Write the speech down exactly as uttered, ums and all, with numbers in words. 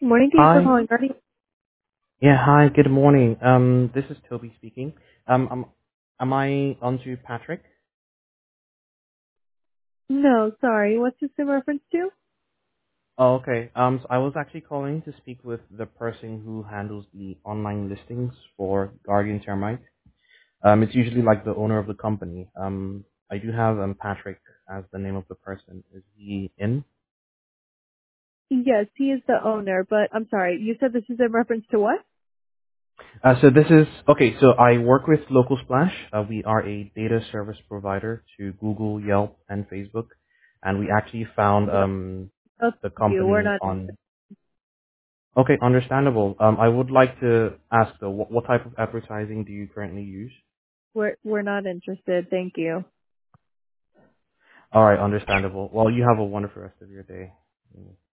Morning to you for Hi. calling, Artie. Yeah, hi, good morning. Um, this is Toby speaking. Um, am, am I on to Patrick? No, sorry. What's this in reference to? Oh, okay. Um, so I was actually calling to speak with the person who handles the online listings for Guardian Termite. Um, it's usually like the owner of the company. Um, I do have um, Patrick as the name of the person. Is he in? Yes, he is the owner, but I'm sorry. You said this is in reference to what? Uh, so this is, okay, so I work with Local Splash. Uh, we are a data service provider to Google, Yelp, and Facebook. And we actually found No, um, oh, the thank you. We're company not. on, okay, understandable. Um, I would like to ask though, what, what type of advertising do you currently use? We're we're not interested. Thank you. All right, understandable. Well, you have a wonderful rest of your day.